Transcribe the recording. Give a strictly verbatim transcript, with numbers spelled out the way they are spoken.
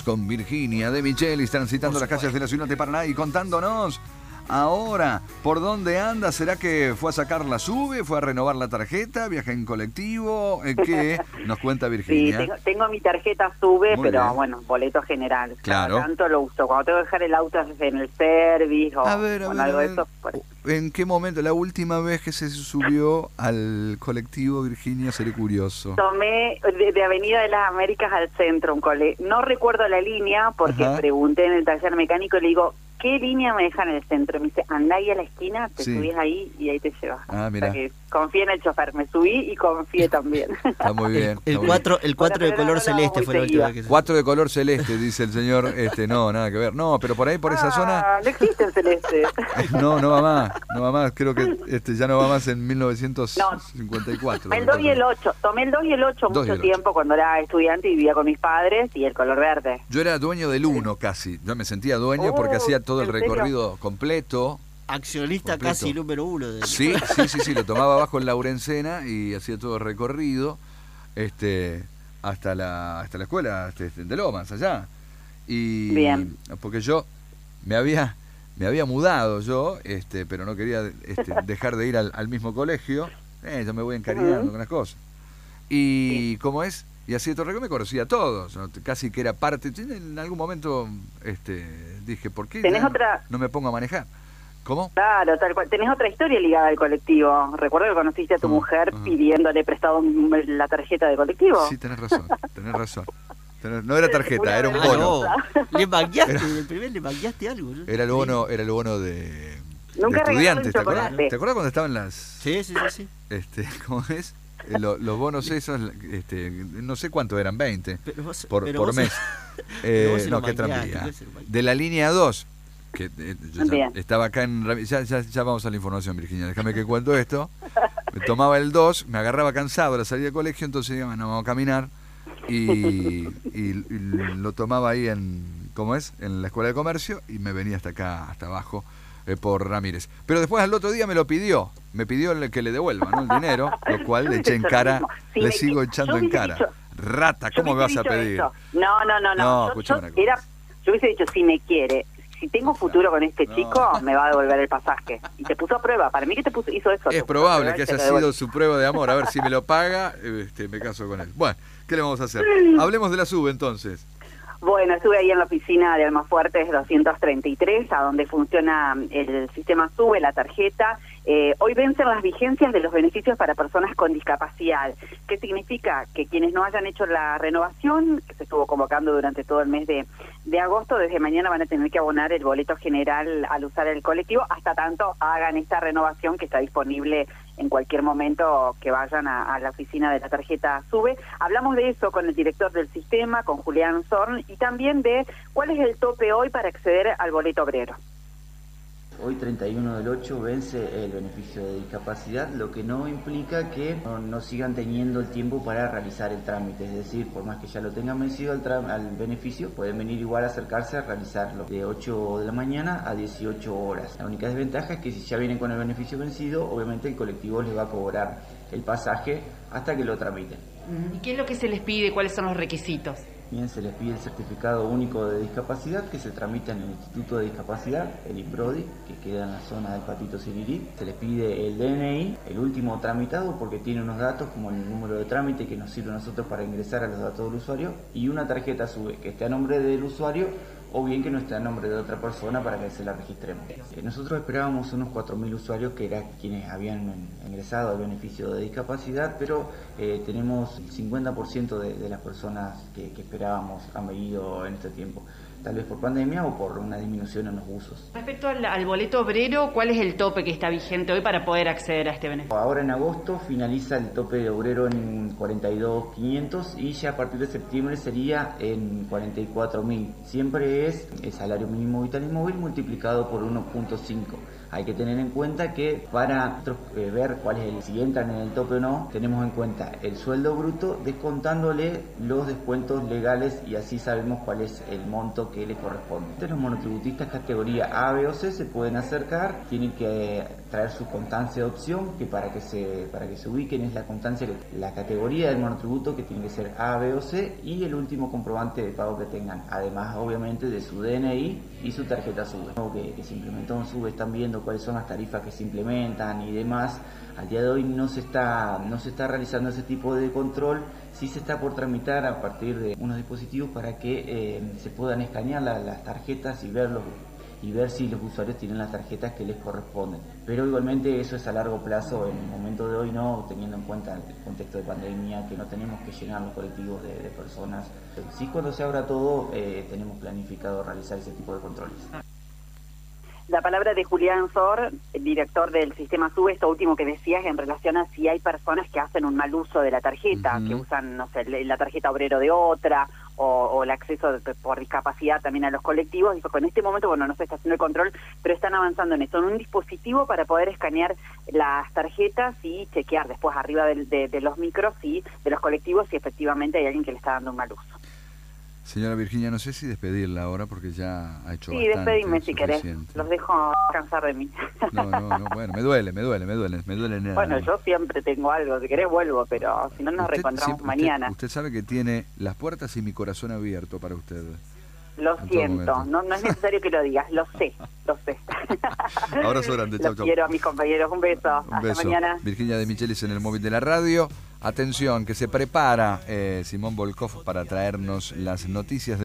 con Virginia de Michelis, transitando las calles de la ciudad de Paraná y contándonos ahora por dónde anda. ¿Será que fue a sacar la SUBE, fue a renovar la tarjeta, viaja en colectivo? ¿Qué nos cuenta Virginia? Sí, tengo, tengo mi tarjeta SUBE, Muy pero bien. bueno, boleto general. Claro. Cada tanto lo uso. Cuando tengo que dejar el auto en el service o A ver, a con ver, algo a de ver. eso. Por... ¿En qué momento, la última vez que se subió al colectivo, Virginia? Seré curioso. Tomé de, de Avenida de las Américas al centro un cole. No recuerdo la línea porque Ajá. pregunté en el taller mecánico y le digo, ¿qué línea me deja en el centro? Me dice, andá ahí a la esquina, te Sí. subís ahí y ahí te llevas. Ah, O mirá. sea que confié en el chofer, me subí y confié también. Está muy bien. El está cuatro el cuatro Bueno, de pero color no, no, celeste muy fue la última seguida. vez que se... Cuatro de color celeste, dice el señor. Este, no, nada que ver. No, pero por ahí, por esa ah, zona, no existe el celeste. no, no va más. No va más. Creo que este ya no va más en mil novecientos cincuenta y cuatro. El dos y el ocho. Tomé el dos y el ocho dos y mucho el tiempo cuando era estudiante y vivía con mis padres, y el color verde. Yo era dueño del uno casi. Yo me sentía dueño Oh, porque hacía todo el ¿en serio? recorrido completo. Accionista Completo. casi número uno. De... Sí, sí, sí, sí. Lo tomaba abajo en Laurencena y hacía todo el recorrido este, hasta la hasta la escuela este, de Lomas, allá. Y Bien. porque yo me había me había mudado yo, este, pero no quería este, dejar de ir al, al mismo colegio. Eh, yo me voy encariñando Ujú. con las cosas. Y ¿cómo es? Y así de todo me conocía a todos, ¿no? Casi que era parte. En algún momento este, dije, ¿por qué ¿Tenés ya otra? no me pongo a manejar? ¿Cómo? Claro, tal cual. Tenés otra historia ligada al colectivo. Recuerdo que conociste a tu Ajá, mujer ajá. pidiéndole prestado un- la tarjeta de colectivo. Sí, tenés razón, tenés razón. Tenés- no era tarjeta, Una era un vergüenza. bono. Ah, no. Le mangueaste, Era- el primer le mangueaste algo, ¿no? Era el bono, era el bono de, Nunca de regalaron estudiantes, ¿te acuerdas? chocolate. ¿Te acuerdas cuando estaban las Sí, sí, sí, sí. este, ¿cómo es? Eh, lo- los bonos esos, este, no sé cuánto eran, veinte Pero vos, por, pero por vos- mes. pero Eh, vos se no, lo qué mangueaste, tranquilidad. vos se lo mangueaste. De la línea dos, que eh, yo ya Bien. estaba acá en Ram- ya, ya, ya vamos a la información, Virginia, déjame que cuento esto. Me tomaba el dos, me agarraba cansado a la salida del colegio, entonces iba, no, vamos a caminar y, y- y lo tomaba ahí en, ¿cómo es? En la escuela de comercio y me venía hasta acá, hasta abajo, eh, por Ramírez. Pero después al otro día me lo pidió, me pidió el- que le devuelva, ¿no? El dinero, lo cual le eché en cara, Sí, le me- sigo yo echando en hubiese cara. dicho- Rata, Yo ¿cómo me vas hubiese a dicho pedir? eso. No, no, no, no. No, Yo- escuchame yo, una cosa. era, yo hubiese dicho, si me quiere, si tengo futuro con este No. chico, me va a devolver el pasaje. Y te puso a prueba. Para mí que te puso, hizo eso. te Es puso a probable prueba que y te haya lo devuelve. sido su prueba de amor. A ver si me lo paga, este, me caso con él. Bueno, ¿qué le vamos a hacer? Hablemos de la SUBE entonces. Bueno, estuve ahí en la oficina de Almafuertes doscientos treinta y tres, a donde funciona el sistema SUBE, la tarjeta. Eh, hoy vencen las vigencias de los beneficios para personas con discapacidad. ¿Qué significa? Que quienes no hayan hecho la renovación, que se estuvo convocando durante todo el mes de, de agosto, desde mañana van a tener que abonar el boleto general al usar el colectivo, hasta tanto hagan esta renovación que está disponible en cualquier momento que vayan a, a la oficina de la tarjeta SUBE. Hablamos de eso con el director del sistema, con Julián Zorn, y también de cuál es el tope hoy para acceder al boleto obrero. Hoy treinta y uno del ocho vence el beneficio de discapacidad, lo que no implica que no, no sigan teniendo el tiempo para realizar el trámite, es decir, por más que ya lo tengan vencido al, tra- al beneficio, pueden venir igual a acercarse a realizarlo de ocho de la mañana a dieciocho horas. La única desventaja es que si ya vienen con el beneficio vencido, obviamente el colectivo les va a cobrar el pasaje hasta que lo tramiten. ¿Y qué es lo que se les pide? ¿Cuáles son los requisitos? Bien, se les pide el certificado único de discapacidad que se tramita en el Instituto de Discapacidad, el IPRODI, que queda en la zona del Patito Sirirí. Se les pide el D N I, el último tramitado, porque tiene unos datos como el número de trámite que nos sirve a nosotros para ingresar a los datos del usuario, y una tarjeta SUBE que esté a nombre del usuario o bien que no esté a nombre de otra persona para que se la registremos. Eh, nosotros esperábamos unos cuatro mil usuarios que eran quienes habían ingresado al beneficio de discapacidad, pero eh, tenemos el cincuenta por ciento de, de las personas que, que esperábamos han venido en este tiempo, tal vez por pandemia o por una disminución en los usos. Respecto al, al boleto obrero, ¿cuál es el tope que está vigente hoy para poder acceder a este beneficio? Ahora en agosto finaliza el tope de obrero en cuarenta y dos mil quinientos y ya a partir de septiembre sería en cuarenta y cuatro mil. Siempre es el salario mínimo vital y móvil multiplicado por uno punto cinco. Hay que tener en cuenta que para nosotros, eh, ver cuál es el, si entran en el tope o no, tenemos en cuenta el sueldo bruto descontándole los descuentos legales y así sabemos cuál es el monto que le corresponde. Entonces, los monotributistas categoría A, B o C se pueden acercar, tienen que eh, traer su constancia de opción, que para que se para que se ubiquen es la constancia, la categoría del monotributo que tiene que ser A, B o C y el último comprobante de pago que tengan, además obviamente de su D N I y su tarjeta SUBE. Que, que se implementó en SUBE, están viendo cuáles son las tarifas que se implementan y demás. Al día de hoy no se está no se está realizando ese tipo de control, sí se está por tramitar a partir de unos dispositivos para que eh, se puedan escanear la, las tarjetas y verlos y ver si los usuarios tienen las tarjetas que les corresponden. Pero igualmente eso es a largo plazo, en el momento de hoy no, teniendo en cuenta el contexto de pandemia, que no tenemos que llenar los colectivos de, de personas. Sí, cuando se abra todo, eh, tenemos planificado realizar ese tipo de controles. La palabra de Julián Sor, el director del sistema SUBE, esto último que decías en relación a si hay personas que hacen un mal uso de la tarjeta, uh-huh. que usan, no sé, la tarjeta obrero de otra, o, o el acceso de, por discapacidad también a los colectivos. Dijo que en este momento, bueno, no se está haciendo el control, pero están avanzando en esto, en un dispositivo para poder escanear las tarjetas y chequear después arriba de, de, de los micros y de los colectivos si efectivamente hay alguien que le está dando un mal uso. Señora Virginia, no sé si despedirla ahora porque ya ha hecho sí, bastante. Sí, despedime si querés. Suficiente. Los dejo cansar de mí. No, no, no, bueno, me duele, me duele, me duele, me duele nada. Bueno, yo siempre tengo algo, si querés vuelvo, pero si no nos usted, reencontramos sí, mañana. Usted, usted sabe que tiene las puertas y mi corazón abierto para usted. Lo siento, no, no es necesario que lo digas, lo sé, lo sé. Abrazo grande, chau, Los chau. quiero a mis compañeros, un beso, un hasta beso. mañana. Virginia de Michelis en el móvil de la radio. Atención, que se prepara eh, Simón Volkov para traernos las noticias de